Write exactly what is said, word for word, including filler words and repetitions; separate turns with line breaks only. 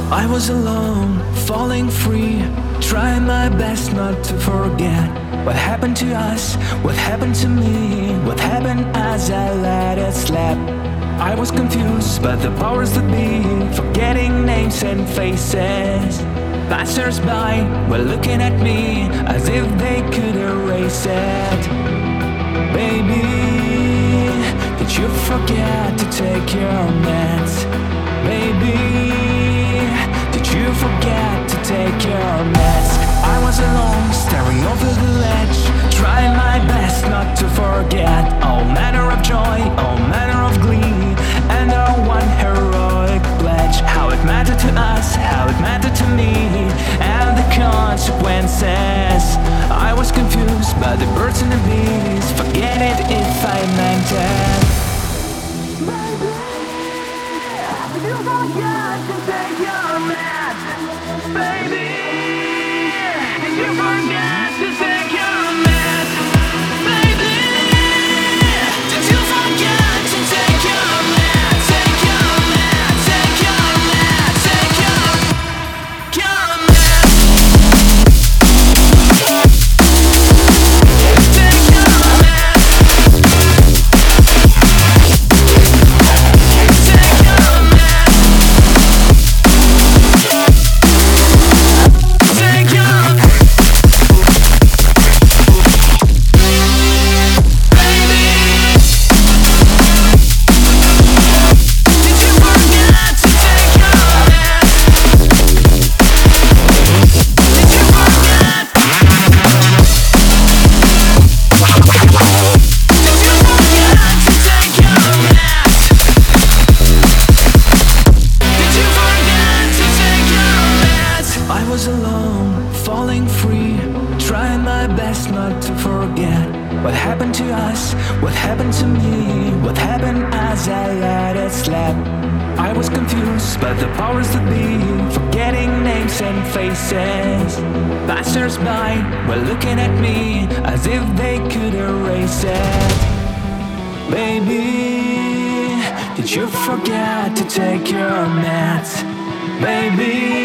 I was alone, falling free, trying my best not to forget what happened to us, what happened to me, what happened as I let it slip. I was confused by the powers that be, forgetting names and faces. Passers-by were looking at me as if they could erase it. Baby, did you forget to take your meds? Baby, did you forget to take your meds? I was alone, staring over the ledge, trying my best not to forget all manner of joy, all manner of glee, and our one heroic pledge. How it mattered to us, how it mattered to me, and the consequences. I was confused by the birds and the bees, forget it if I meant it.
You forgot to take your meds, baby. You forgot to take your meds, baby. Did you forget to take your meds? Take your meds, take your meds, take your your meds. Take your meds. Take your meds. Take your
I was alone, falling free, trying my best not to forget what happened to us, what happened to me, what happened as I let it slip. I was confused by the powers that be, forgetting names and faces. Passers-by were looking at me as if they could erase it. Baby, did you forget to take your meds? Baby,